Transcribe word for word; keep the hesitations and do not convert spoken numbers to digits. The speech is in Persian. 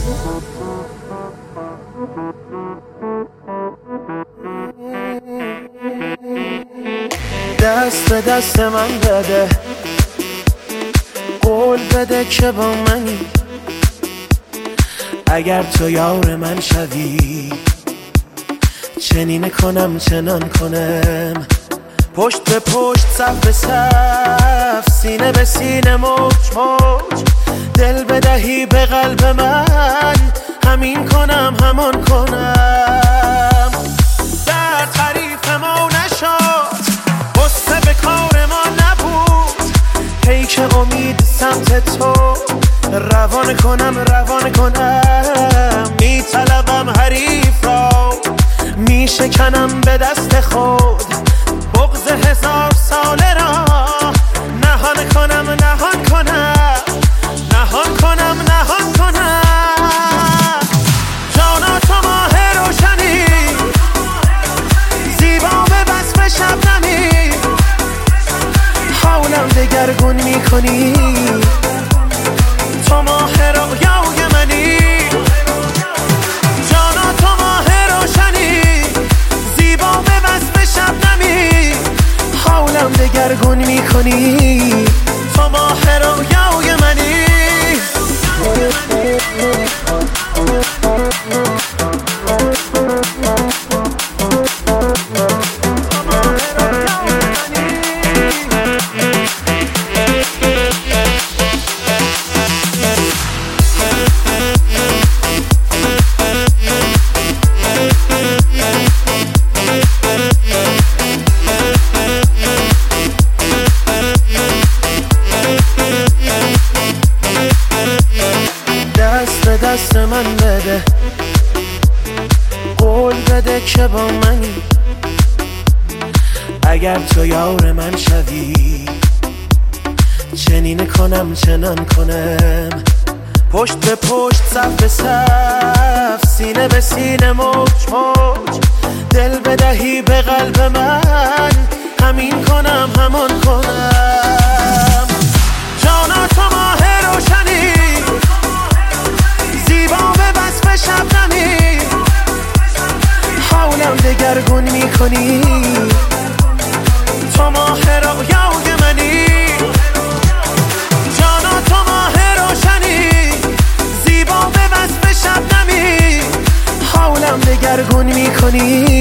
دست به دست من بده، قول بده که با منی. اگر تو یار من شوی، چنین کنم چنان کنم. پشت به پشت، صف به صف، سینه به سینه، موج موج. دل بدهی به قلب من، همین کنم همان کنم. در تعریف ما نشد، غصه به کار ما نبود. پیک امید سمت تو، روان کنم روان کنم. میطلبم حریف را، میشکنم به دست خود. بغض هزار ساله را نهان کنم نهان کنم نهان کنم نهان کنم. جانا تو ماه روشنی، زیبا به وصف شبنمی. حولم دگرگون میکنی، تو ماه رویای منی. جانا تو ماه روشنی، زیبا به وصف شبنمی. حولم دگرگون میکنی، تو ماه رویای منی. دست به دست من بده، قول بده که با منی. اگر تو یار من شوی، چنین کنم چنان کنم. پشت به پشت، صف به صف، سینه به سینه، موج موج. دل بدهی به قلب من، همین کنم همان کنم. جانا تو ماه روشنی، زیبا به وصف شبنمی. حولم دگرگون میکنی، تو ماه رویای منی. جانا تو ماه روشنی، زیبا به وصف شبنمی. حولم دگرگون میکنی،